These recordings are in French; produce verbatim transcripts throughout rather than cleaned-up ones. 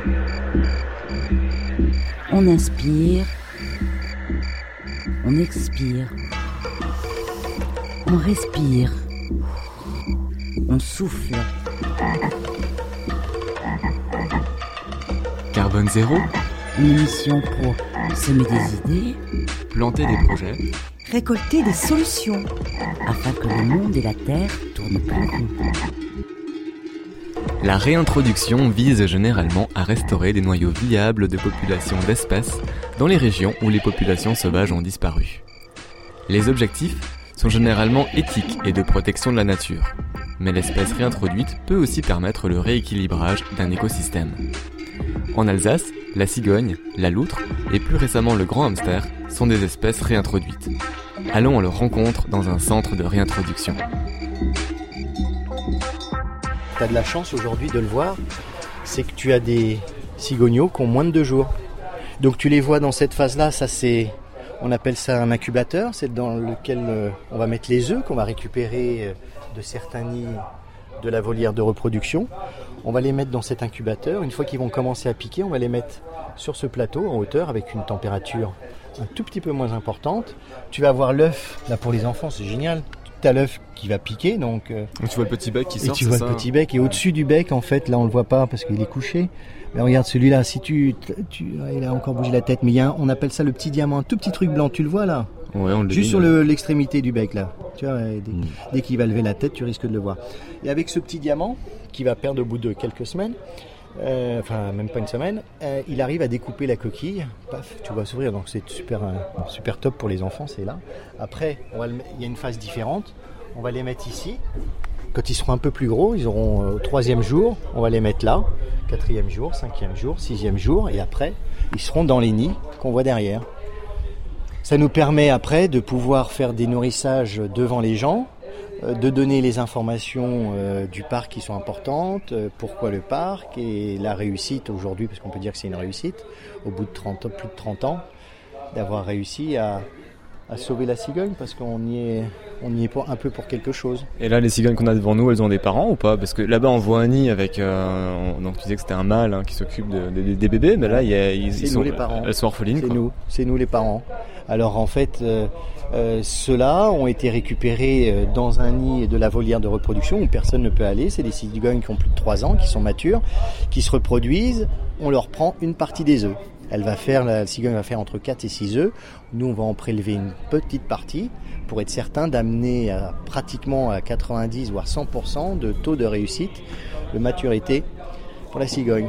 On inspire, on expire, on respire, on souffle. Carbone zéro, Une émission pour semer des idées, planter des projets, récolter des solutions, afin que le monde et la Terre tournent plus rond. La réintroduction vise généralement à restaurer des noyaux viables de populations d'espèces dans les régions où les populations sauvages ont disparu. Les objectifs sont généralement éthiques et de protection de la nature, mais l'espèce réintroduite peut aussi permettre le rééquilibrage d'un écosystème. En Alsace, la cigogne, la loutre et plus récemment le grand hamster sont des espèces réintroduites. Allons à leur rencontre dans un centre de réintroduction. Tu as de la chance aujourd'hui de le voir, c'est que tu as des cigogneaux qui ont moins de deux jours. Donc tu les vois dans cette phase-là, ça c'est, on appelle ça un incubateur, c'est dans lequel euh, on va mettre les œufs qu'on va récupérer euh, de certains nids de la volière de reproduction. On va les mettre dans cet incubateur. Une fois qu'ils vont commencer à piquer, on va les mettre sur ce plateau en hauteur avec une température un tout petit peu moins importante. Tu vas avoir l'œuf, là pour les enfants c'est génial. Tu as l'œuf qui va piquer, donc, euh, donc tu vois le petit bec qui sort, et tu vois ça, le petit bec, et au-dessus du bec, en fait, là on le voit pas parce qu'il est couché. Mais regarde celui-là, si tu, tu, il a encore bougé la tête, mais il y a un, on appelle ça le petit diamant, un tout petit truc blanc, tu le vois là, ouais, on le juste dit, sur mais... le, l'extrémité du bec là. Tu vois, dès, mmh. dès qu'il va lever la tête, tu risques de le voir. Et avec ce petit diamant qui va perdre au bout de quelques semaines. Euh, enfin même pas une semaine, euh, il arrive à découper la coquille, paf, tu vois s'ouvrir, donc c'est super, euh, super top pour les enfants, c'est là. Après, on va le, il y a une phase différente, on va les mettre ici. Quand ils seront un peu plus gros, ils auront euh, au troisième jour, on va les mettre là, quatrième jour, cinquième jour, sixième jour, et après, ils seront dans les nids qu'on voit derrière. Ça nous permet après de pouvoir faire des nourrissages devant les gens, de donner les informations euh, du parc qui sont importantes, euh, pourquoi le parc et la réussite aujourd'hui, parce qu'on peut dire que c'est une réussite, au bout de trente ans, plus de trente ans, d'avoir réussi à, à sauver la cigogne, parce qu'on y est, on y est pour, un peu pour quelque chose. Et là, les cigognes qu'on a devant nous, elles ont des parents ou pas ? Parce que là-bas, on voit un nid avec... Euh, on, donc tu disais que c'était un mâle hein, qui s'occupe de, de, des bébés, mais là, il y a, ils, c'est ils nous sont, les parents. Elles sont orphelines. C'est quoi. nous, c'est nous les parents. Alors en fait, euh, euh, ceux-là ont été récupérés euh, dans un nid de la volière de reproduction où personne ne peut aller. C'est des cigognes qui ont plus de trois ans, qui sont matures, qui se reproduisent. On leur prend une partie des œufs. Elle va faire, la cigogne va faire entre quatre et six œufs. Nous, on va en prélever une petite partie pour être certain d'amener à, pratiquement à quatre-vingt-dix voire cent pour cent de taux de réussite, de maturité pour la cigogne.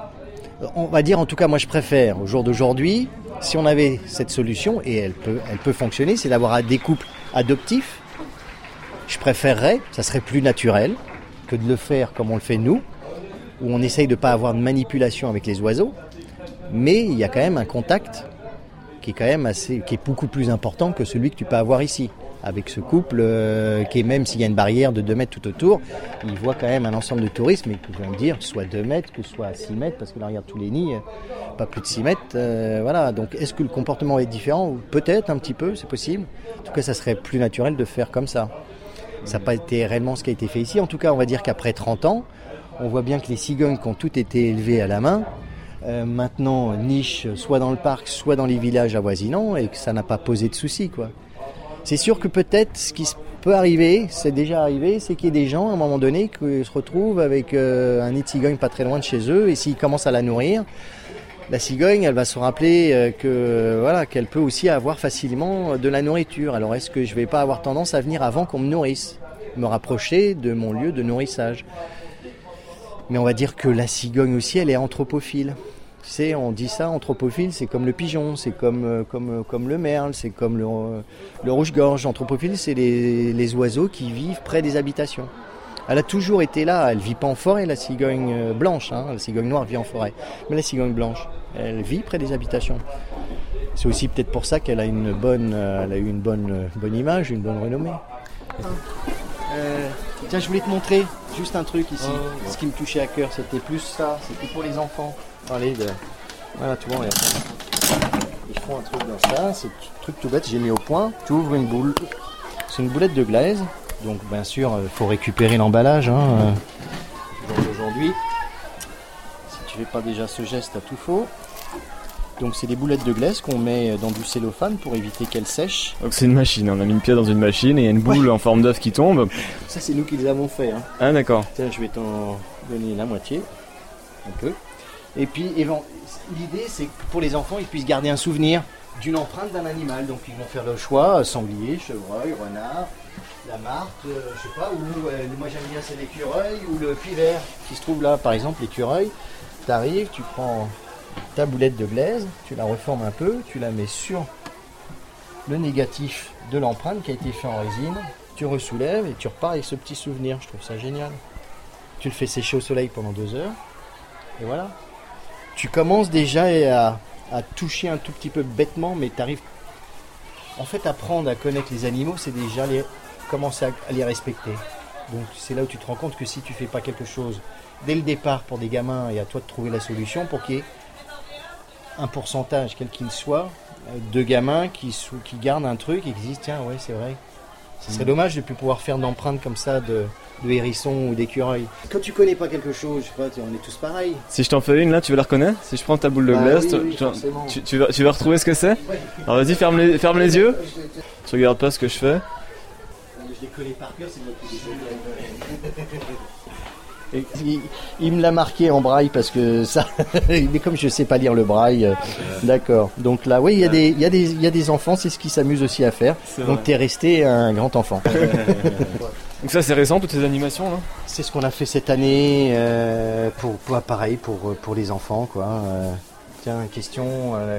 On va dire, en tout cas, moi je préfère, au jour d'aujourd'hui, si on avait cette solution, et elle peut, elle peut fonctionner, c'est d'avoir des couples adoptifs. Je préférerais, ça serait plus naturel que de le faire comme on le fait nous, où on essaye de ne pas avoir de manipulation avec les oiseaux, mais il y a quand même un contact qui est quand même assez, qui est beaucoup plus important que celui que tu peux avoir ici. Avec ce couple euh, qui est, même s'il y a une barrière de deux mètres tout autour, il voit quand même un ensemble de touristes, mais que je viens de dire, soit deux mètres, que soit six mètres, parce que là, regarde tous les nids, pas plus de six mètres. Euh, voilà. Donc, est-ce que le comportement est différent ? Peut-être un petit peu, c'est possible. En tout cas, ça serait plus naturel de faire comme ça. Ça n'a pas été réellement ce qui a été fait ici. En tout cas, on va dire qu'après trente ans, on voit bien que les cigognes qui ont toutes été élevées à la main, euh, maintenant nichent soit dans le parc, soit dans les villages avoisinants, et que ça n'a pas posé de soucis, quoi. C'est sûr que peut-être ce qui peut arriver, c'est déjà arrivé, c'est qu'il y ait des gens à un moment donné qui se retrouvent avec euh, un nid de cigogne pas très loin de chez eux, et s'ils commencent à la nourrir, la cigogne, elle va se rappeler euh, que voilà, qu'elle peut aussi avoir facilement de la nourriture. Alors est-ce que je vais pas avoir tendance à venir avant qu'on me nourrisse, me rapprocher de mon lieu de nourrissage ? Mais on va dire que la cigogne aussi, elle est anthropophile. Tu sais, on dit ça, anthropophile, c'est comme le pigeon, c'est comme, comme, comme le merle, c'est comme le, le rouge-gorge. Anthropophile, c'est les, les oiseaux qui vivent près des habitations. Elle a toujours été là, elle ne vit pas en forêt, la cigogne blanche, hein. La cigogne noire vit en forêt, mais la cigogne blanche, elle vit près des habitations. C'est aussi peut-être pour ça qu'elle a une bonne, elle a eu une bonne, bonne image, une bonne renommée. Euh, tiens, je voulais te montrer juste un truc ici. Oh, ce qui me touchait à cœur, c'était plus ça, c'était pour les enfants. Allez, de... voilà, tu vois, regarde. Ils font un truc dans ça, c'est un truc tout bête, j'ai mis au point. Tu ouvres une boule, c'est une boulette de glaise, donc bien sûr, il faut récupérer l'emballage. Hein. Aujourd'hui, si tu fais pas déjà ce geste à tout faux. Donc c'est des boulettes de glace qu'on met dans du cellophane pour éviter qu'elles sèchent. Donc c'est une machine, on a mis une pièce dans une machine et il y a une boule ouais. en forme d'œuf qui tombe. Ça c'est nous qui les avons fait. Hein. Ah d'accord. Tiens, je vais t'en donner la moitié, un peu. Et puis l'idée c'est que pour les enfants ils puissent garder un souvenir d'une empreinte d'un animal. Donc ils vont faire le choix, sanglier, chevreuil, renard, la martre, euh, je sais pas, ou euh, moi j'aime bien c'est l'écureuil ou le pivert qui se trouve là. Par exemple l'écureuil, tu arrives, tu prends ta boulette de glaise, tu la reformes un peu, tu la mets sur le négatif de l'empreinte qui a été fait en résine, tu ressoulèves et tu repars avec ce petit souvenir. Je trouve ça génial. Tu le fais sécher au soleil pendant deux heures et voilà. Tu commences déjà à, à toucher un tout petit peu bêtement, mais tu arrives en fait à apprendre à connaître les animaux, c'est déjà les, commencer à, à les respecter. Donc c'est là où tu te rends compte que si tu fais pas quelque chose dès le départ pour des gamins et à toi de trouver la solution pour qu'il y ait un pourcentage, quel qu'il soit, de gamins qui, qui gardent un truc et qui disent tiens ouais c'est vrai. Ce serait mmh. dommage de ne plus pouvoir faire d'empreintes comme ça de, de hérissons ou d'écureuils. Quand tu connais pas quelque chose, je sais pas, on est tous pareils. Si je t'en fais une là, tu veux la reconnaître? Si je prends ta boule de glace, ah, oui, tu, oui, tu, tu, vas, tu vas retrouver ce que c'est? Ouais. Alors vas-y, ferme les, ferme les yeux. Tu regardes pas ce que je fais. Je l'ai collé par cœur, c'est moi qui l'ai Et il, il me l'a marqué en braille parce que ça, mais comme je sais pas lire le braille, euh, d'accord. Donc là, oui, il y a des, il y a des, il y a des enfants, c'est ce qu'ils s'amusent aussi à faire. Donc t'es resté un grand enfant. Donc ça, c'est récent toutes ces animations là. C'est ce qu'on a fait cette année euh, pour, pour, pareil pour pour les enfants quoi. Euh, tiens, question. Euh,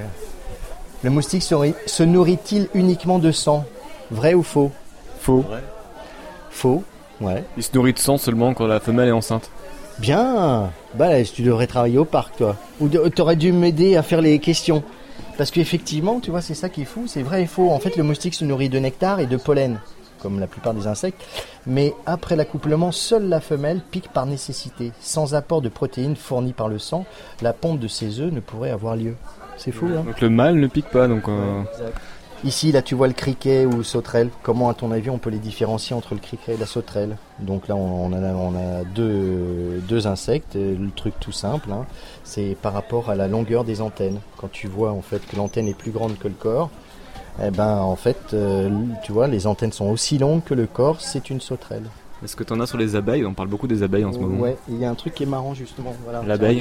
le moustique se, se nourrit-il uniquement de sang? Vrai ou faux? Faux. Vrai. Faux. Ouais. Il se nourrit de sang seulement quand la femelle est enceinte. Bien. Bah là, tu devrais travailler au parc, toi. Ou de, t'aurais dû m'aider à faire les questions. Parce qu'effectivement, tu vois, c'est ça qui est fou, c'est vrai et faux. En fait, le moustique se nourrit de nectar et de pollen, comme la plupart des insectes. Mais après l'accouplement, seule la femelle pique par nécessité. Sans apport de protéines fournies par le sang, la ponte de ses œufs ne pourrait avoir lieu. C'est fou, hein. Donc le mâle ne pique pas, donc... Euh... Ouais, ici, là, tu vois le criquet ou le sauterelle. Comment, à ton avis, on peut les différencier entre le criquet et la sauterelle? Donc là, on a, on a deux, deux insectes. Le truc tout simple, hein, c'est par rapport à la longueur des antennes. Quand tu vois en fait que l'antenne est plus grande que le corps, eh ben, en fait, euh, tu vois, les antennes sont aussi longues que le corps. C'est une sauterelle. Est-ce que tu en as sur les abeilles? On parle beaucoup des abeilles en ce moment. Ouais, il y a un truc qui est marrant justement. Voilà, l'abeille.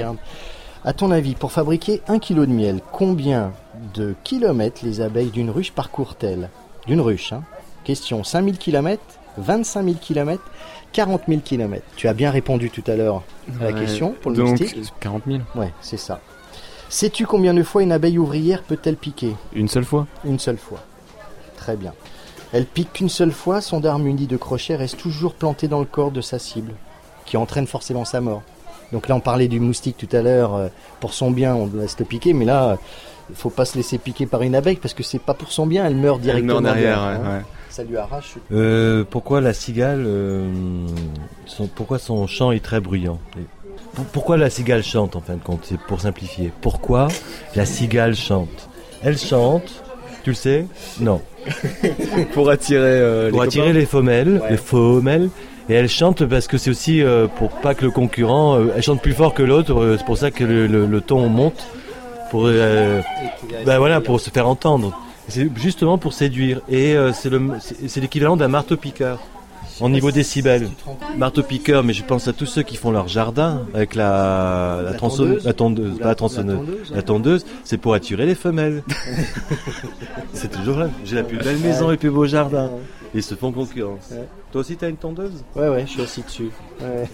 À ton avis, pour fabriquer un kilo de miel, combien de kilomètres les abeilles d'une ruche parcourent-elles? D'une ruche, hein. Question, cinq mille kilomètres, vingt-cinq mille kilomètres, quarante mille kilomètres. Tu as bien répondu tout à l'heure à la ouais, question pour le donc moustique. quarante mille. Ouais, c'est ça. Sais-tu combien de fois une abeille ouvrière peut-elle piquer? Une seule fois. Une seule fois. Très bien. Elle pique qu'une seule fois, son dard muni de crochet reste toujours planté dans le corps de sa cible, qui entraîne forcément sa mort. Donc là, on parlait du moustique tout à l'heure. Pour son bien, on laisse le piquer. Mais là, il ne faut pas se laisser piquer par une abeille parce que c'est pas pour son bien. Elle meurt directement. Elle meurt derrière, hein. ouais, ouais. Ça lui arrache. Euh, pourquoi la cigale euh, son, pourquoi son chant est très bruyant? Pourquoi la cigale chante en fin de compte? C'est pour simplifier. Pourquoi la cigale chante? Elle chante, tu le sais? Non. Pour attirer euh, Pour les attirer copains. les femelles, ouais. les femelles. Et elle chante parce que c'est aussi euh, pour pas que le concurrent, euh, elle chante plus fort que l'autre, euh, c'est pour ça que le, le, le ton monte, pour, euh, ben voilà, pour se faire entendre. C'est justement pour séduire. Et euh, c'est, le, c'est, c'est l'équivalent d'un marteau-piqueur en niveau décibels. Marteau-piqueur, mais je pense à tous ceux qui font leur jardin avec la, la, la tronçonneuse, tondeuse, la tondeuse, pas la tronçonneuse, la tondeuse, la tondeuse, c'est pour attirer les femelles. C'est toujours là. J'ai la plus belle maison et le plus beau jardin. Ils se font concurrence. Ouais. Toi aussi, t'as une tondeuse? Ouais, ouais, je suis assis dessus. Ouais.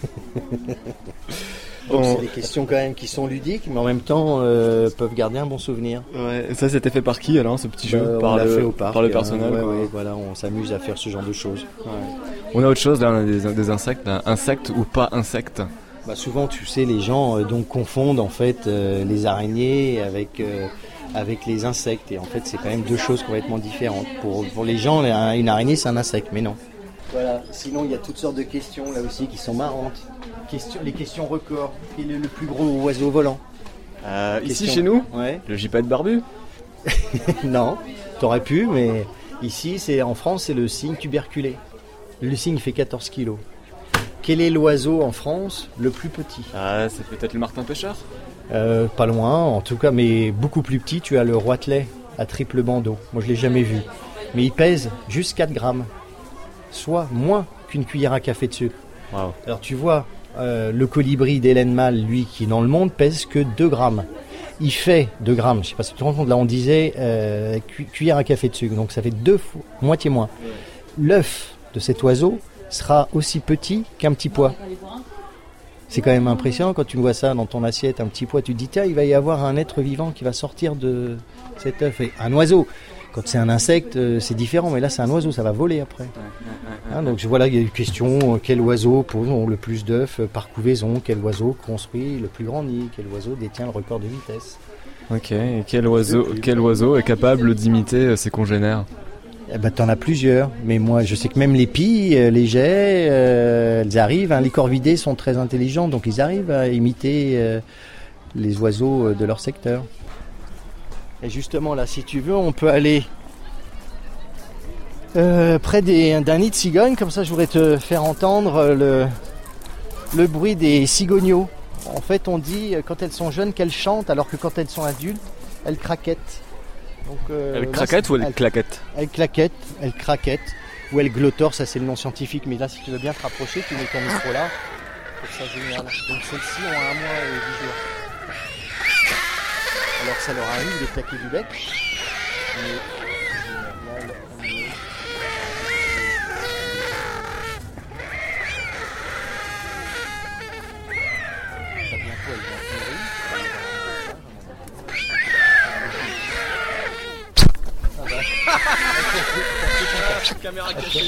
Donc, On... c'est des questions quand même qui sont ludiques, mais en même temps euh, peuvent garder un bon souvenir. Ouais. Et ça, c'était fait par qui alors, ce petit jeu? bah, Par on l'a le, fait au parc. par le hein, personnel. Ouais, ouais, voilà, on s'amuse à faire ce genre de choses. Ouais. On a autre chose là, on a des, des insectes, là. Insectes ou pas insectes? Bah, souvent, tu sais, les gens euh, donc confondent en fait euh, les araignées avec euh, avec les insectes, et en fait, c'est quand même deux choses complètement différentes. Pour pour les gens, une araignée, c'est un insecte, mais non. Voilà. Sinon, il y a toutes sortes de questions là aussi qui sont marrantes. Question, les questions records. Quel est le plus gros oiseau volant? euh, Question... Ici, chez nous, ouais. Le gypaète barbu. Non, t'aurais pu, mais ici, c'est en France, c'est le cygne tuberculé. Le cygne fait quatorze kilos. Quel est l'oiseau en France le plus petit? Ah, c'est peut-être le martin pêcheur. Euh, pas loin, en tout cas, mais beaucoup plus petit, tu as le roitelet à triple bandeau. Moi, je l'ai jamais vu. Mais il pèse juste quatre grammes, soit moins qu'une cuillère à café de sucre. Wow. Alors tu vois, euh, le colibri d'Hélène Mal, lui, qui dans le monde pèse que deux grammes. Il fait deux grammes, je sais pas si tu te rends compte, là on disait euh, cu- cuillère à café de sucre, donc ça fait deux fois, moitié moins. L'œuf de cet oiseau sera aussi petit qu'un petit pois. C'est quand même impressionnant quand tu vois ça dans ton assiette, un petit pois, tu te dis tiens, il va y avoir un être vivant qui va sortir de cet œuf. Et un oiseau, quand c'est un insecte, c'est différent, mais là c'est un oiseau, ça va voler après. Hein, donc voilà, il y a une question, quel oiseau pose le plus d'œufs par couvaison, quel oiseau construit le plus grand nid, quel oiseau détient le record de vitesse. Ok, et quel oiseau, quel oiseau est capable d'imiter ses congénères ? Eh ben, t'en as plusieurs, mais moi je sais que même les pies, les jets, euh, elles arrivent, hein, les corvidés sont très intelligents, donc ils arrivent à imiter euh, les oiseaux de leur secteur. Et justement là, si tu veux, on peut aller euh, près des, d'un nid de cigogne, comme ça je voudrais te faire entendre le, le bruit des cigogneaux. En fait on dit quand elles sont jeunes qu'elles chantent, alors que quand elles sont adultes, elles craquettent. Donc, euh, elle craquette ou elle, elle claquette ? Elle claquette, elle craquette, ou elle glottor, ça c'est le nom scientifique, mais là si tu veux bien te rapprocher, tu mets ton micro là, c'est ça génial. Donc celles-ci ont un mois et dix jours. Alors ça leur arrive de claquer du bec, mais là, là, on est... Ça bientôt elles vont mourir. Caméra cachée.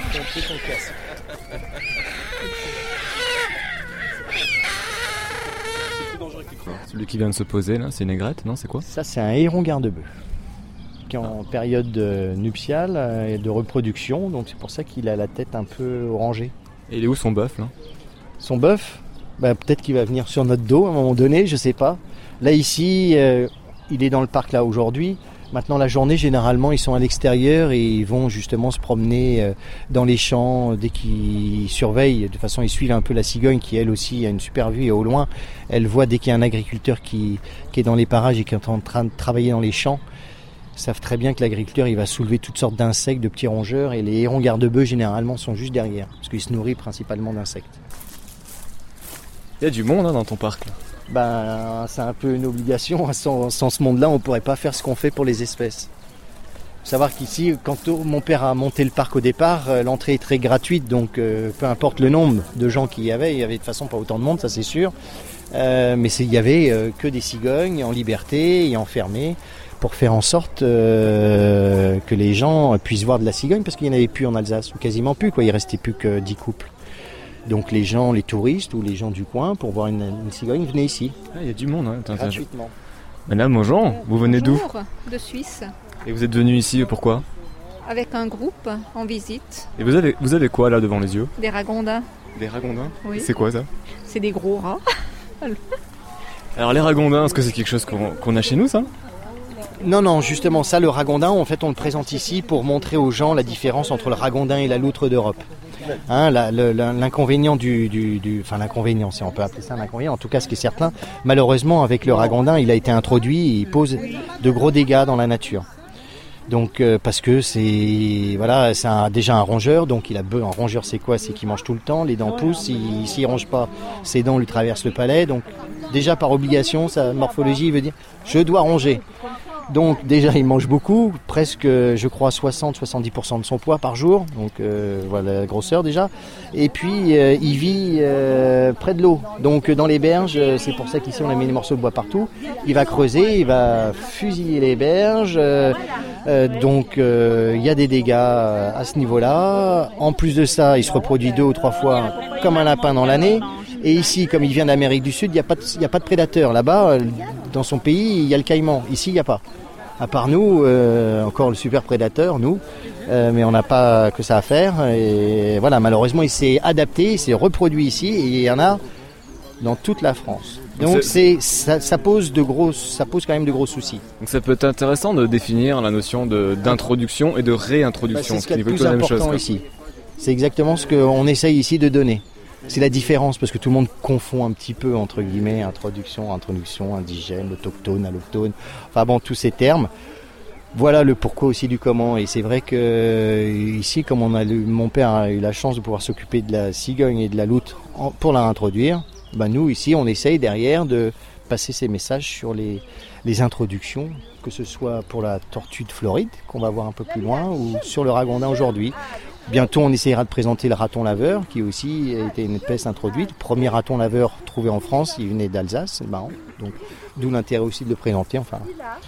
Celui qui vient de se poser là, c'est une aigrette, non, c'est quoi ? Ça c'est un héron garde-bœuf qui est en période nuptiale et de reproduction, donc c'est pour ça qu'il a la tête un peu orangée. Et il est où son bœuf là ? Son bœuf, bah, peut-être qu'il va venir sur notre dos à un moment donné, je sais pas. Là ici, euh, il est dans le parc là aujourd'hui. Maintenant, la journée, généralement, ils sont à l'extérieur et ils vont justement se promener dans les champs dès qu'ils surveillent. De toute façon, ils suivent un peu la cigogne qui, elle aussi, a une super vue et au loin, elle voit dès qu'il y a un agriculteur qui, qui est dans les parages et qui est en train de travailler dans les champs. Ils savent très bien que l'agriculteur, il va soulever toutes sortes d'insectes, de petits rongeurs, et les hérons garde-bœufs, généralement, sont juste derrière parce qu'ils se nourrissent principalement d'insectes. Il y a du monde hein, dans ton parc là. Ben, c'est un peu une obligation. Sans, sans ce monde-là, on ne pourrait pas faire ce qu'on fait pour les espèces. Il faut savoir qu'ici, quand mon père a monté le parc au départ, l'entrée est très gratuite, donc euh, peu importe le nombre de gens qu'il y avait, il y avait de toute façon pas autant de monde, ça c'est sûr. Euh, mais c'est, il y avait euh, que des cigognes en liberté et enfermées pour faire en sorte euh, que les gens puissent voir de la cigogne, parce qu'il n'y en avait plus en Alsace, ou quasiment plus, quoi. Il restait plus que dix couples. Donc les gens, les touristes ou les gens du coin, pour voir une, une cigogne, venaient ici. Ah, il y a du monde, hein. Gratuitement. Madame, bonjour, vous venez d'où ? De Suisse. Et vous êtes venu ici, pourquoi ? Avec un groupe en visite. Et vous avez, vous avez quoi là devant les yeux ? Des ragondins. Des ragondins ? Oui. C'est quoi ça ? C'est des gros rats. Alors les ragondins, est-ce que c'est quelque chose qu'on, qu'on a chez nous ça ? Non, non, justement, ça, le ragondin, en fait, on le présente ici pour montrer aux gens la différence entre le ragondin et la loutre d'Europe. Hein, la, le, l'inconvénient du, du, du... Enfin, l'inconvénient, si on peut appeler ça un inconvénient, en tout cas, ce qui est certain, malheureusement, avec le ragondin, il a été introduit et il pose de gros dégâts dans la nature. Donc, euh, parce que c'est... Voilà, c'est un, déjà un rongeur, donc il a... Un rongeur, c'est quoi ? C'est qu'il mange tout le temps, les dents poussent, s'il, s'il ronge pas, ses dents lui traversent le palais, donc déjà par obligation, sa morphologie veut dire « je dois ronger ». Donc déjà il mange beaucoup, presque je crois soixante à soixante-dix pour cent de son poids par jour, donc euh, voilà la grosseur déjà. Et puis euh, il vit euh, près de l'eau, donc dans les berges, c'est pour ça qu'ici on a mis des morceaux de bois partout. Il va creuser, il va fusiller les berges, euh, euh, donc euh, il y a des dégâts à ce niveau-là. En plus de ça, il se reproduit deux ou trois fois comme un lapin dans l'année. Et ici, comme il vient d'Amérique du Sud, il n'y a pas de, il n'y a pas de prédateurs. Là-bas, dans son pays, il y a le caïman. Ici, il n'y a pas. À part nous, euh, encore le super prédateur, nous, euh, mais on n'a pas que ça à faire. Et voilà, malheureusement, il s'est adapté, il s'est reproduit ici, et il y en a dans toute la France. Donc c'est, ça, ça pose de gros, ça pose quand même de gros soucis. Donc ça peut être intéressant de définir la notion de, d'introduction et de réintroduction. Bah, c'est ce qui est le plus important ici. C'est exactement ce qu'on essaye ici de donner. C'est la différence, parce que tout le monde confond un petit peu, entre guillemets, introduction, introduction, indigène, autochtone, alloctone, enfin bon, tous ces termes. Voilà le pourquoi aussi du comment. Et c'est vrai que ici, comme on a eu, mon père a eu la chance de pouvoir s'occuper de la cigogne et de la loutre en, pour la introduire, ben nous ici, on essaye derrière de passer ces messages sur les, les introductions, que ce soit pour la tortue de Floride, qu'on va voir un peu plus loin, ou sur le ragondin aujourd'hui. Bientôt, on essayera de présenter le raton laveur, qui aussi était une espèce introduite. Le premier raton laveur trouvé en France, il venait d'Alsace, c'est marrant. Donc, d'où l'intérêt aussi de le présenter. Enfin,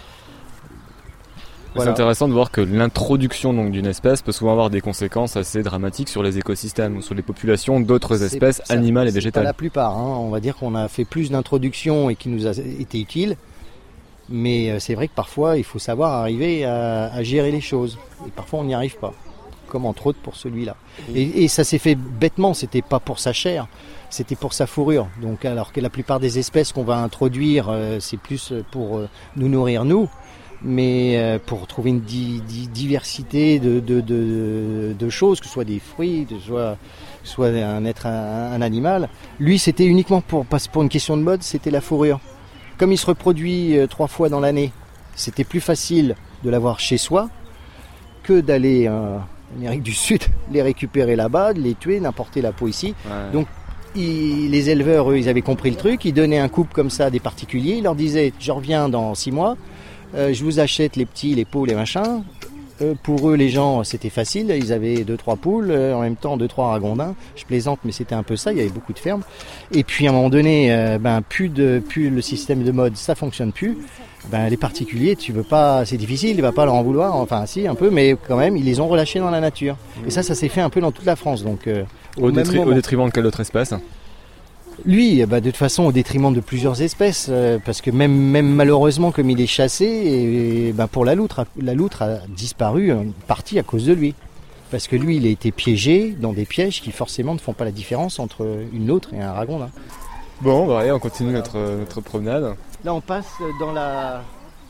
voilà. C'est intéressant de voir que l'introduction donc, d'une espèce peut souvent avoir des conséquences assez dramatiques sur les écosystèmes ou sur les populations d'autres espèces c'est, animales ça, et végétales. C'est pas la plupart. Hein. On va dire qu'on a fait plus d'introductions et qui nous a été utile. Mais c'est vrai que parfois, il faut savoir arriver à, à gérer les choses. Et parfois, on n'y arrive pas. Comme entre autres pour celui-là. Et, et ça s'est fait bêtement, c'était pas pour sa chair, c'était pour sa fourrure. Donc alors que la plupart des espèces qu'on va introduire, euh, c'est plus pour euh, nous nourrir nous, mais euh, pour trouver une di- di- diversité de, de, de, de choses, que ce soit des fruits, que ce soit, soit un être un, un animal. Lui, c'était uniquement pour, pour une question de mode, c'était la fourrure. Comme il se reproduit euh, trois fois dans l'année, c'était plus facile de l'avoir chez soi que d'aller euh, en Amérique du Sud, les récupérer là-bas, de les tuer, d'importer la peau ici. Ouais. Donc ils, les éleveurs, eux, ils avaient compris le truc, ils donnaient un couple comme ça à des particuliers, ils leur disaient « je reviens dans six mois, euh, je vous achète les petits, les peaux, les machins ». Euh, pour eux, les gens, c'était facile, ils avaient deux, trois poules, euh, en même temps deux, trois ragondins. Je plaisante, mais c'était un peu ça, il y avait beaucoup de fermes. Et puis à un moment donné, euh, ben, plus, de, plus le système de mode, ça fonctionne plus. Ben, les particuliers, tu veux pas, c'est difficile, il va pas leur en vouloir, enfin si un peu, mais quand même ils les ont relâchés dans la nature. Et ça, ça s'est fait un peu dans toute la France. Donc euh, au, au, détri- au détriment de quelle autre espèce ? Lui, bah, de toute façon, au détriment de plusieurs espèces, euh, parce que même, même malheureusement, comme il est chassé, et, et, bah, pour la loutre, la loutre a disparu en partie à cause de lui. Parce que lui, il a été piégé dans des pièges qui forcément ne font pas la différence entre une loutre et un ragondin. Bon, bah, allez, on continue notre, notre promenade. Là, on passe dans la...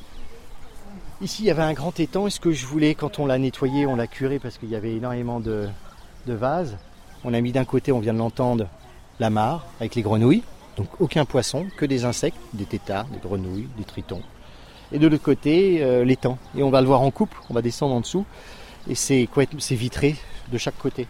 Ici, il y avait un grand étang, et ce que je voulais, quand on l'a nettoyé, on l'a curé, parce qu'il y avait énormément de, de vases. On a mis d'un côté, on vient de l'entendre, la mare, avec les grenouilles. Donc aucun poisson, que des insectes, des têtards, des grenouilles, des tritons. Et de l'autre côté, euh, l'étang. Et on va le voir en coupe, on va descendre en dessous. Et c'est, c'est vitré de chaque côté.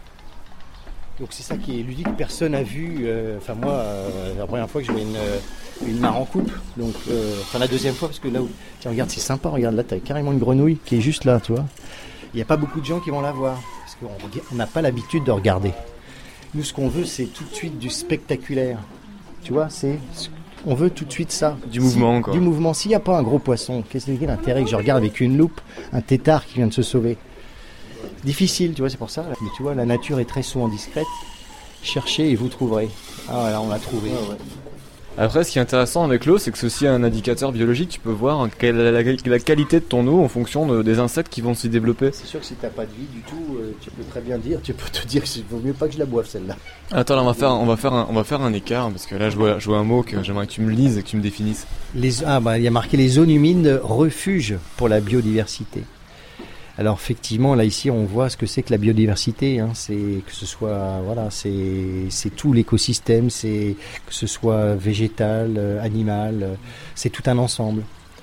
Donc c'est ça qui est ludique, personne n'a vu, euh, enfin moi, euh, la première fois que je vois une, une mare en coupe, donc, euh, enfin la deuxième fois, parce que là où, tiens regarde, c'est sympa, regarde là, t'as carrément une grenouille qui est juste là, tu vois. Il n'y a pas beaucoup de gens qui vont la voir, parce qu'on n'a pas l'habitude de regarder. Nous, ce qu'on veut, c'est tout de suite du spectaculaire, tu vois, c'est, on veut tout de suite ça. Du mouvement, si, quoi. Du mouvement, s'il n'y a pas un gros poisson, qu'est-ce que c'est l'intérêt que je regarde avec une loupe, un tétard qui vient de se sauver? Difficile, tu vois, c'est pour ça. Mais tu vois, la nature est très souvent discrète. Cherchez et vous trouverez. Ah voilà, on l'a trouvé. Ah, ouais. Après, ce qui est intéressant avec l'eau, c'est que c'est aussi un indicateur biologique. Tu peux voir quelle la, la, la qualité de ton eau en fonction de, des insectes qui vont s'y développer. C'est sûr que si t'as pas de vie du tout, euh, tu peux très bien dire, tu peux te dire qu'il vaut mieux pas que je la boive celle-là. Attends, là, on va faire, on va faire, un, on va faire un écart parce que là, je vois, je vois un mot que j'aimerais que tu me lises et que tu me définisses. Les, ah bah, il y a marqué les zones humides refuge pour la biodiversité. Alors effectivement, là ici, on voit ce que c'est que la biodiversité. Hein. C'est que ce soit, voilà, c'est c'est tout l'écosystème, c'est que ce soit végétal, euh, animal, euh, c'est tout un ensemble.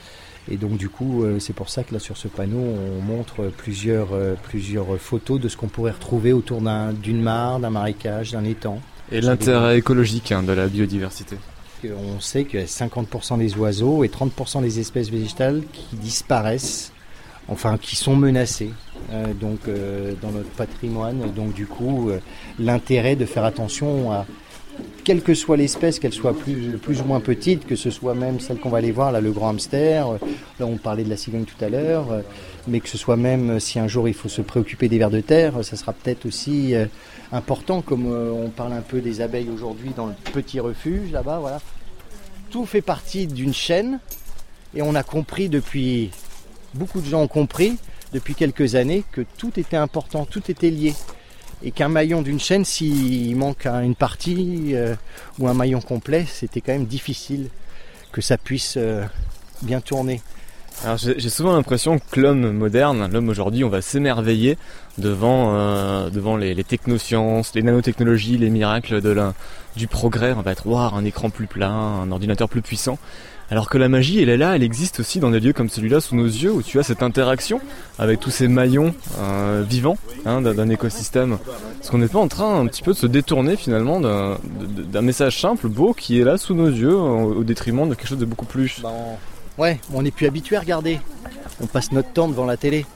Et donc du coup, euh, c'est pour ça que là sur ce panneau, on montre plusieurs euh, plusieurs photos de ce qu'on pourrait retrouver autour d'un, d'une mare, d'un marécage, d'un étang. Et l'intérêt écologique hein, de la biodiversité. On sait que cinquante pour cent des oiseaux et trente pour cent des espèces végétales qui disparaissent. Enfin, qui sont menacés euh, donc, euh, dans notre patrimoine. Donc du coup, euh, l'intérêt de faire attention à, quelle que soit l'espèce, qu'elle soit plus, plus ou moins petite, que ce soit même celle qu'on va aller voir, là, le grand hamster, euh, là on parlait de la cigogne tout à l'heure, euh, mais que ce soit même si un jour il faut se préoccuper des vers de terre, ça sera peut-être aussi euh, important, comme euh, on parle un peu des abeilles aujourd'hui dans le petit refuge, là-bas, voilà. Tout fait partie d'une chaîne, et on a compris depuis... Beaucoup de gens ont compris depuis quelques années que tout était important, tout était lié. Et qu'un maillon d'une chaîne, s'il manque une partie euh, ou un maillon complet, c'était quand même difficile que ça puisse euh, bien tourner. Alors j'ai, j'ai souvent l'impression que l'homme moderne, l'homme aujourd'hui, on va s'émerveiller devant euh, devant les, les technosciences, les nanotechnologies, les miracles de la, du progrès. On va être waouh, un écran plus plat, un ordinateur plus puissant. Alors que la magie, elle est là, elle existe aussi dans des lieux comme celui-là, sous nos yeux, où tu as cette interaction avec tous ces maillons euh, vivants hein, d'un, d'un écosystème. Est-ce qu'on n'est pas en train un petit peu de se détourner finalement d'un, d'un message simple, beau, qui est là sous nos yeux, au, au détriment de quelque chose de beaucoup plus... Bah, on... Ouais, on n'est plus habitué à regarder. On passe notre temps devant la télé.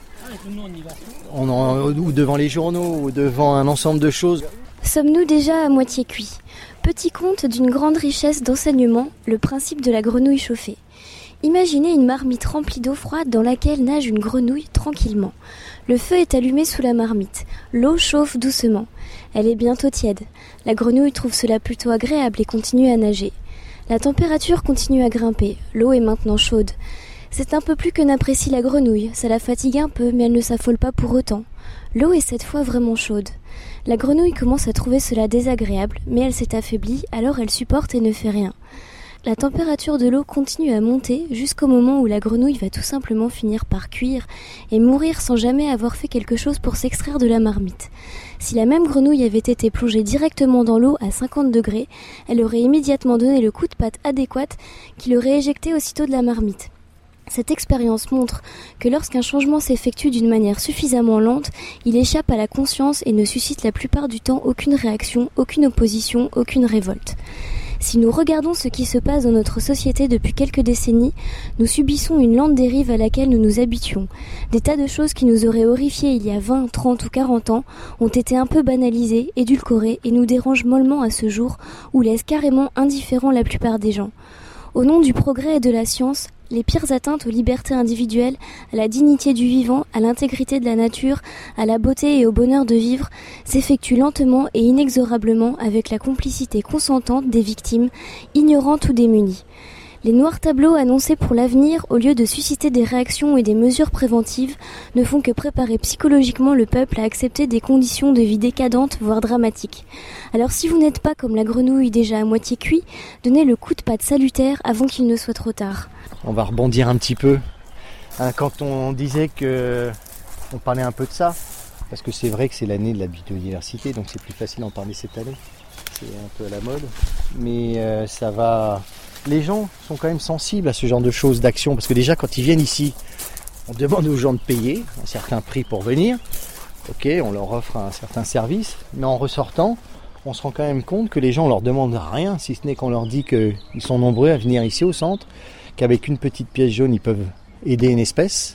On en... Ou devant les journaux, ou devant un ensemble de choses. Sommes-nous déjà à moitié cuits ? Petit conte d'une grande richesse d'enseignement, le principe de la grenouille chauffée. Imaginez une marmite remplie d'eau froide dans laquelle nage une grenouille tranquillement. Le feu est allumé sous la marmite. L'eau chauffe doucement. Elle est bientôt tiède. La grenouille trouve cela plutôt agréable et continue à nager. La température continue à grimper. L'eau est maintenant chaude. C'est un peu plus que n'apprécie la grenouille. Ça la fatigue un peu, mais elle ne s'affole pas pour autant. L'eau est cette fois vraiment chaude. La grenouille commence à trouver cela désagréable, mais elle s'est affaiblie, alors elle supporte et ne fait rien. La température de l'eau continue à monter jusqu'au moment où la grenouille va tout simplement finir par cuire et mourir sans jamais avoir fait quelque chose pour s'extraire de la marmite. Si la même grenouille avait été plongée directement dans l'eau à cinquante degrés, elle aurait immédiatement donné le coup de patte adéquat qui l'aurait éjectée aussitôt de la marmite. Cette expérience montre que lorsqu'un changement s'effectue d'une manière suffisamment lente, il échappe à la conscience et ne suscite la plupart du temps aucune réaction, aucune opposition, aucune révolte. Si nous regardons ce qui se passe dans notre société depuis quelques décennies, nous subissons une lente dérive à laquelle nous nous habituons. Des tas de choses qui nous auraient horrifiés il y a vingt, trente ou quarante ans ont été un peu banalisées, édulcorées et nous dérangent mollement à ce jour ou laissent carrément indifférents la plupart des gens. Au nom du progrès et de la science, les pires atteintes aux libertés individuelles, à la dignité du vivant, à l'intégrité de la nature, à la beauté et au bonheur de vivre, s'effectuent lentement et inexorablement avec la complicité consentante des victimes, ignorantes ou démunies. Les noirs tableaux annoncés pour l'avenir, au lieu de susciter des réactions et des mesures préventives, ne font que préparer psychologiquement le peuple à accepter des conditions de vie décadentes, voire dramatiques. Alors si vous n'êtes pas comme la grenouille déjà à moitié cuit, donnez le coup de patte salutaire avant qu'il ne soit trop tard. On va rebondir un petit peu. Hein, quand on disait que... On parlait un peu de ça, parce que c'est vrai que c'est l'année de la biodiversité, donc c'est plus facile d'en parler cette année. C'est un peu à la mode. Mais euh, ça va... Les gens sont quand même sensibles à ce genre de choses, d'actions, parce que déjà quand ils viennent ici, on demande aux gens de payer un certain prix pour venir. Ok, on leur offre un certain service, mais en ressortant, on se rend quand même compte que les gens ne leur demandent rien, si ce n'est qu'on leur dit qu'ils sont nombreux à venir ici au centre, qu'avec une petite pièce jaune, ils peuvent aider une espèce,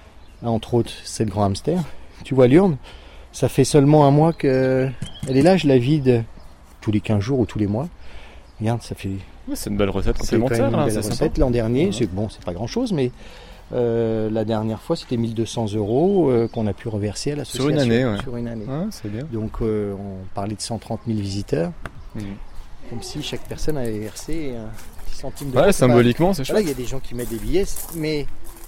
entre autres, c'est le grand hamster. Tu vois l'urne, ça fait seulement un mois qu'elle est là, je la vide tous les quinze jours ou tous les mois. Regarde, ça fait... Ouais, c'est une belle recette c'est quand même une hein, belle c'est recette. L'an dernier, ouais. c'est bon, c'est pas grand chose, mais euh, la dernière fois, c'était mille deux cents euros euh, qu'on a pu reverser à l'association. Sur une année, ouais. Sur une année. Ouais, c'est bien. Donc, euh, on parlait de cent trente mille visiteurs, mmh. comme si chaque personne avait versé un petit centime de. Ouais, symboliquement, c'est chouette. Là, il y a des gens qui mettent des billets, mais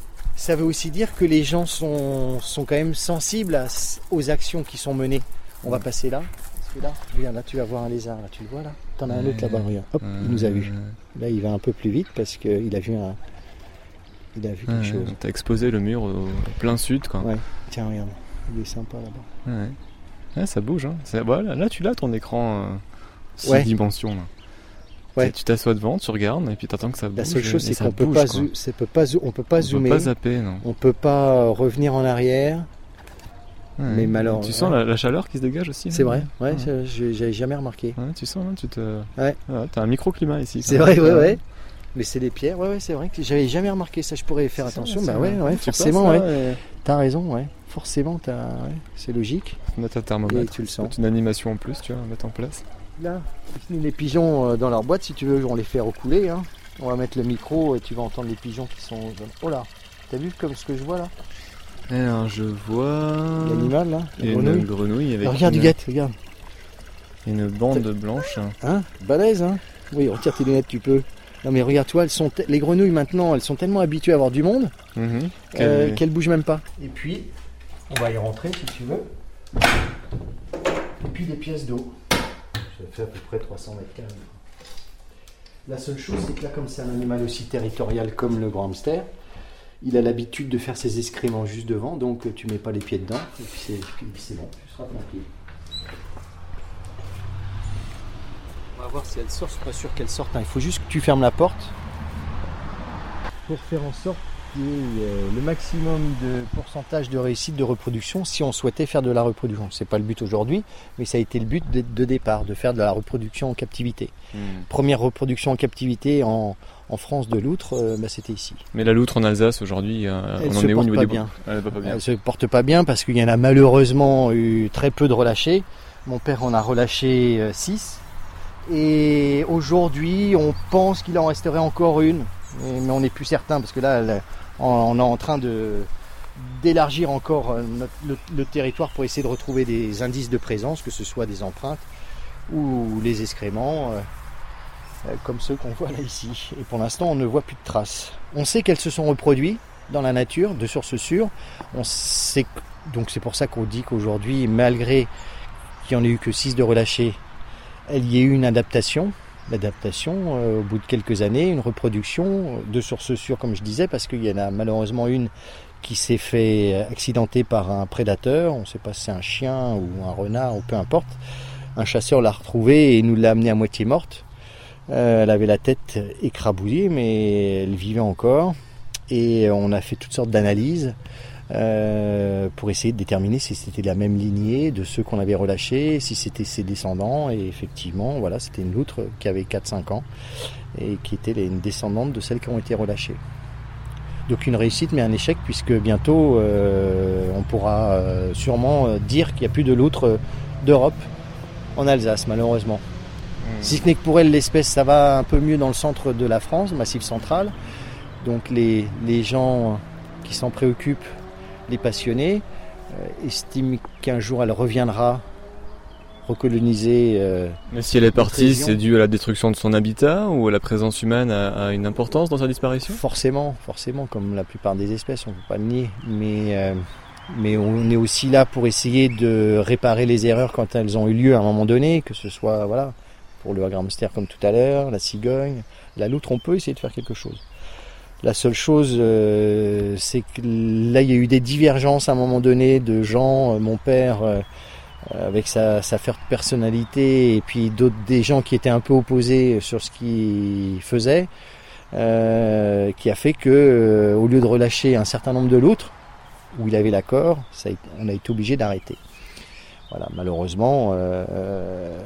ça veut aussi dire que les gens sont, sont quand même sensibles à, aux actions qui sont menées. On va passer là. Là, regarde, là tu vas voir un lézard, là tu le vois là. T'en as un autre là-bas, regarde. Hop, il nous a vu. Là il va un peu plus vite parce qu'il a vu un. Il a vu quelque ouais, chose. T'as exposé le mur au plein sud quoi. Ouais. Tiens regarde, il est sympa là-bas. Ouais. Ouais, ça bouge hein. C'est... Voilà, là tu l'as ton écran euh, six ouais. dimensions là. Ouais. Tu t'assois devant, tu regardes et puis t'attends que ça bouge. La seule chose c'est qu'on bouge, peut pas, zo- c'est peut pas zo- on peut pas on zoomer. On peut pas zapper non. On peut pas revenir en arrière. Ouais, mais malheureusement, tu sens ouais. la, la chaleur qui se dégage aussi. C'est là, vrai, ouais, ouais. Je, je, j'avais jamais remarqué. Ouais, tu sens, hein, tu te. Ouais. Ouais, t'as un microclimat ici. C'est vrai, ouais, ouais. Mais c'est des pierres, ouais, ouais, c'est vrai que j'avais jamais remarqué ça. Je pourrais faire c'est attention. Ça, bah ouais, ouais, ouais forcément, ouais. ouais. T'as raison, ouais. Forcément, t'as, ouais, c'est logique. Mettre un thermomètre. Et tu le sens. Une animation en plus, tu vois, à mettre en place. Là, les pigeons dans leur boîte, si tu veux, on les fait recouler. Hein. On va mettre le micro et tu vas entendre les pigeons qui sont. Oh là, t'as vu comme ce que je vois là? Alors je vois l'animal là, la une grenouille, grenouille avec. Alors, regarde une... du guette, regarde. Une bande T'as... blanche. Hein, balèze hein. Oui, retire tes lunettes, tu peux. Non mais regarde toi, elles sont t- les grenouilles maintenant, elles sont tellement habituées à avoir du monde mm-hmm. euh, qu'elles bougent même pas. Et puis, on va y rentrer si tu veux. Et puis des pièces d'eau. Ça fait à peu près trois cents mètres carrés. La seule chose, c'est que là, comme c'est un animal aussi territorial comme le grand hamster, il a l'habitude de faire ses excréments juste devant, donc tu mets pas les pieds dedans, et puis c'est, puis c'est bon, tu seras tranquille. On va voir si elle sort, je suis pas sûr qu'elle sorte, hein. Il faut juste que tu fermes la porte pour faire en sorte qu'il y ait le maximum de pourcentage de réussite de reproduction si on souhaitait faire de la reproduction. C'est pas le but aujourd'hui, mais ça a été le but de, de départ, de faire de la reproduction en captivité. Mmh. Première reproduction en captivité en, en France de loutre, euh, bah, c'était ici. Mais la loutre en Alsace aujourd'hui, euh, elle on en se est où au niveau des bien. Elle va pas bien. Elle se porte pas bien parce qu'il y en a malheureusement eu très peu de relâchés. Mon père en a relâché six. Et aujourd'hui, on pense qu'il en resterait encore une, mais on n'est plus certain parce que là, elle, on est en train de, d'élargir encore notre, le, le territoire pour essayer de retrouver des indices de présence, que ce soit des empreintes ou les excréments, euh, comme ceux qu'on voit là ici. Et pour l'instant, on ne voit plus de traces. On sait qu'elles se sont reproduites dans la nature, de sources sûres. On sait, donc c'est pour ça qu'on dit qu'aujourd'hui, malgré qu'il n'y en ait eu que six de relâchés, il y a eu une adaptation. L'adaptation, euh, au bout de quelques années, une reproduction de sources sûres, comme je disais, parce qu'il y en a malheureusement une qui s'est fait accidenter par un prédateur. On ne sait pas si c'est un chien ou un renard ou peu importe. Un chasseur l'a retrouvée et nous l'a amenée à moitié morte. Euh, elle avait la tête écrabouillée, mais elle vivait encore. Et on a fait toutes sortes d'analyses euh, pour essayer de déterminer si c'était la même lignée de ceux qu'on avait relâchés, si c'était ses descendants. Et effectivement, voilà, c'était une loutre qui avait quatre cinq ans et qui était une descendante de celles qui ont été relâchées. Donc une réussite mais un échec, puisque bientôt euh, on pourra euh, sûrement dire qu'il n'y a plus de loutres d'Europe en Alsace, malheureusement. Mmh. Si ce n'est que pour elle, l'espèce, ça va un peu mieux dans le centre de la France, Massif central. Donc les, les gens qui s'en préoccupent, les passionnés, euh, estiment qu'un jour elle reviendra recoloniser. Euh, Mais si elle est partie, c'est dû à la destruction de son habitat ou la présence humaine a, a une importance dans sa disparition ? Forcément, forcément, comme la plupart des espèces, on ne peut pas le nier. Mais, euh, mais on est aussi là pour essayer de réparer les erreurs quand elles ont eu lieu à un moment donné, que ce soit voilà, pour le hamster comme tout à l'heure, la cigogne, la loutre, on peut essayer de faire quelque chose. La seule chose, euh, c'est que là, il y a eu des divergences à un moment donné de gens, euh, mon père, euh, avec sa, sa forte personnalité, et puis d'autres, des gens qui étaient un peu opposés sur ce qu'il faisait, euh, qui a fait que, euh, au lieu de relâcher un certain nombre de loutres, où il avait l'accord, ça a été, on a été obligé d'arrêter. Voilà, malheureusement, euh, euh,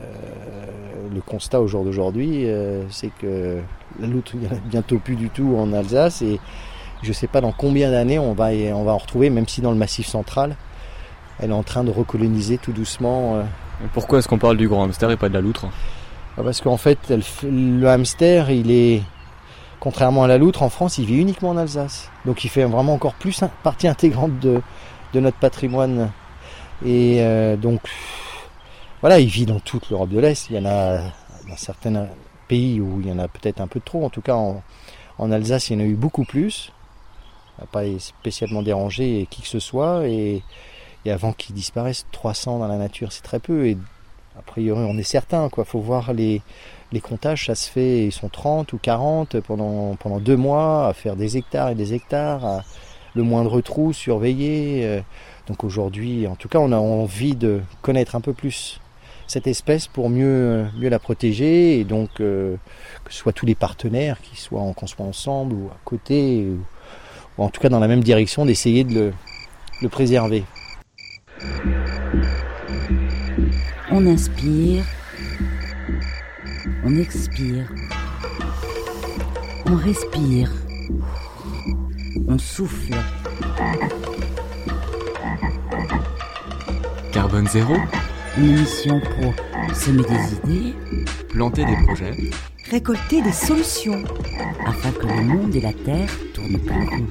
le constat au jour d'aujourd'hui, euh, c'est que la loutre, il n'y en a bientôt plus du tout en Alsace, et je ne sais pas dans combien d'années on va, on va en retrouver, même si dans le Massif central, elle est en train de recoloniser tout doucement. Euh. Pourquoi est-ce qu'on parle du grand hamster et pas de la loutre ? Parce qu'en fait, elle, le hamster, il est, contrairement à la loutre, en France, il vit uniquement en Alsace. Donc il fait vraiment encore plus partie intégrante de, de notre patrimoine. Et euh, donc, voilà, il vit dans toute l'Europe de l'Est. Il y en a dans certains pays où il y en a peut-être un peu trop. En tout cas, en, en Alsace, il y en a eu beaucoup plus. Ça n'a pas spécialement dérangé qui que ce soit. Et, et avant qu'ils disparaissent, trois cents dans la nature, c'est très peu. Et a priori, on est certain. Il faut voir les, les comptages. Ça se fait, ils sont trente ou quarante pendant, pendant deux mois à faire des hectares et des hectares. À le moindre trou surveillé. Donc aujourd'hui, en tout cas, on a envie de connaître un peu plus cette espèce pour mieux, mieux la protéger, et donc euh, que ce soit tous les partenaires, qui soient en, qu'on soit ensemble ou à côté, ou, ou en tout cas dans la même direction, d'essayer de le, le préserver. On inspire, on expire, on respire, on souffle. Carbone zéro, une émission pour semer des idées, planter des projets, récolter des solutions, afin que le monde et la Terre tournent plus rond.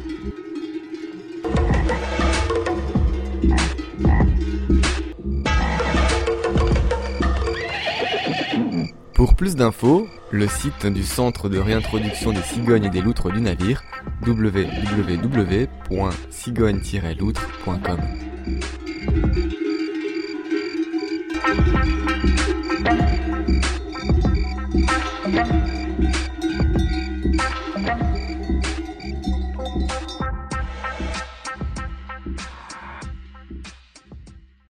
Pour plus d'infos, le site du Centre de réintroduction des cigognes et des loutres du navire, w w w point cigogne tiret loutre point com.